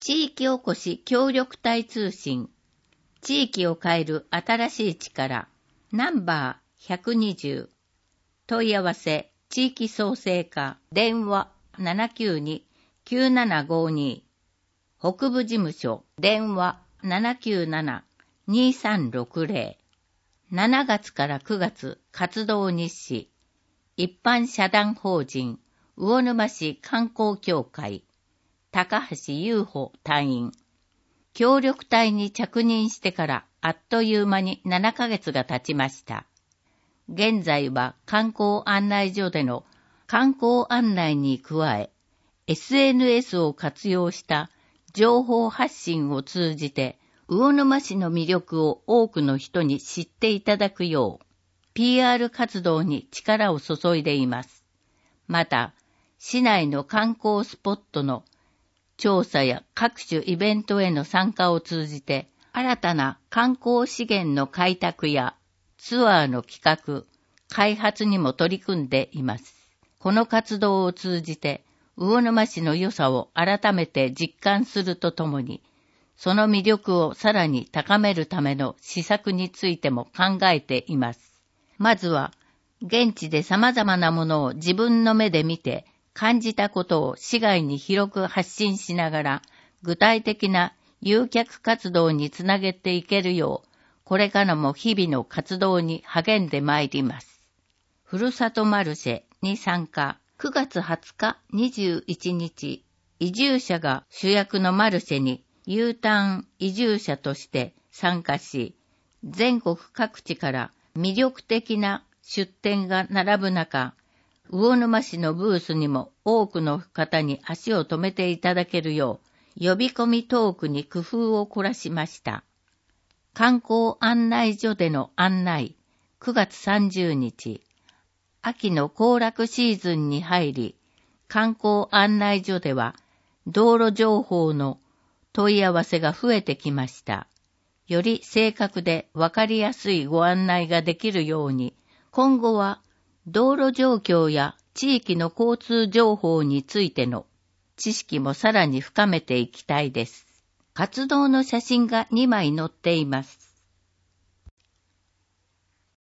地域おこし協力隊通信。地域を変える新しい力。ナンバー120。問い合わせ、地域創生課、電話792-9752。北部事務所、電話797-2360。7月から9月活動日誌。一般社団法人、魚沼市観光協会。高橋優穂隊員。協力隊に着任してからあっという間に7ヶ月が経ちました。現在は観光案内所での観光案内に加え、SNS を活用した情報発信を通じて、魚沼市の魅力を多くの人に知っていただくよう、PR 活動に力を注いでいます。また、市内の観光スポットの調査や各種イベントへの参加を通じて、新たな観光資源の開拓やツアーの企画、開発にも取り組んでいます。この活動を通じて、魚沼市の良さを改めて実感するとともに、その魅力をさらに高めるための施策についても考えています。まずは、現地で様々なものを自分の目で見て、感じたことを市外に広く発信しながら、具体的な誘客活動につなげていけるよう、これからも日々の活動に励んでまいります。ふるさとマルシェに参加、9月20日21日、移住者が主役のマルシェに U ターン移住者として参加し、全国各地から魅力的な出店が並ぶ中、魚沼市のブースにも多くの方に足を止めていただけるよう、呼び込みトークに工夫を凝らしました。観光案内所での案内、9月30日、秋の行楽シーズンに入り、観光案内所では道路情報の問い合わせが増えてきました。より正確でわかりやすいご案内ができるように、今後は道路状況や地域の交通情報についての知識もさらに深めていきたいです。活動の写真が2枚載っています。